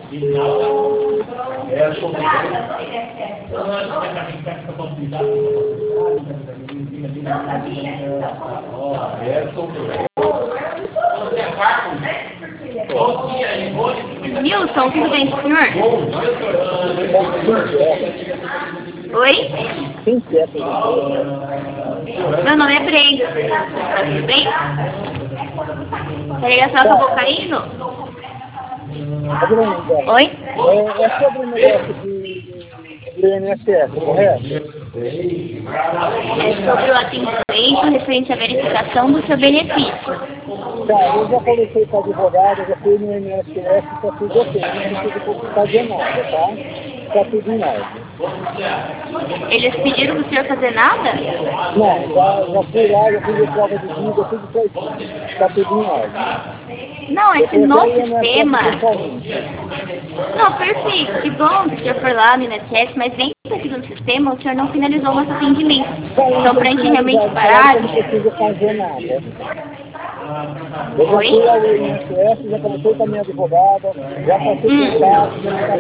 Nilson, tudo bem com o senhor? Oi? Meu nome é Brenda. Tá tudo bem? A ligação acabou caindo? Oi? É sobre o negócio do INSS, correto? É sobre o atendimento referente à verificação do seu benefício. Tá, eu já conversei com a advogada, já fui no INSS, tá tudo ok, não precisa fazer nada, tá? Tá tudo em ordem. Eles pediram para o senhor fazer nada? Não, já fui lá, já fiz a prova de vida, tudo certinho. Tá tudo em ordem. Não, é que no sistema... Não, Não, perfeito, que bom que o senhor foi lá no INSS, mas dentro aqui do sistema o senhor não finalizou o nosso atendimento. Então, para a gente realmente parar... não precisa fazer nada. Eu já Oi? fui ao INSS, já conversei com a minha advogada, já passei por caso,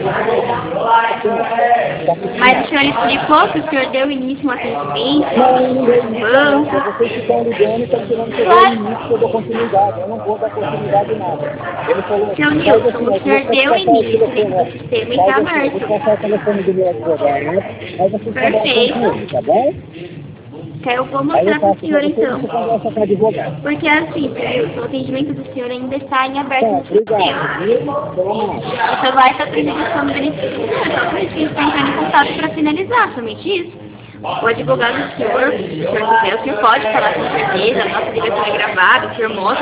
Mas o senhor explicou que o senhor deu início ao atendimento? Não, não deu início. Banco? Vocês que estão ligando e estão querendo que eu dê Claro. início, que eu dou continuidade. Eu não vou dar continuidade a nada. Ele falou, Seu Nilson, o senhor deu início dentro do sistema e está eu vou aberto. passar o telefone do meu advogado, né? Aí vocês conversam com ele, tá bom? Eu vou Aí mostrar eu para o passo senhor pra você e então. você conversa com o advogado. Porque assim, o atendimento do senhor ainda está em aberto Tá, no obrigado, sistema. viu? Toma. Você vai estar apresentando o benefício. Só por isso que está entrando em contato para finalizar, somente isso. O advogado do senhor, se o senhor quiser, o senhor pode falar com certeza, a nossa ligação é gravada, o senhor mostra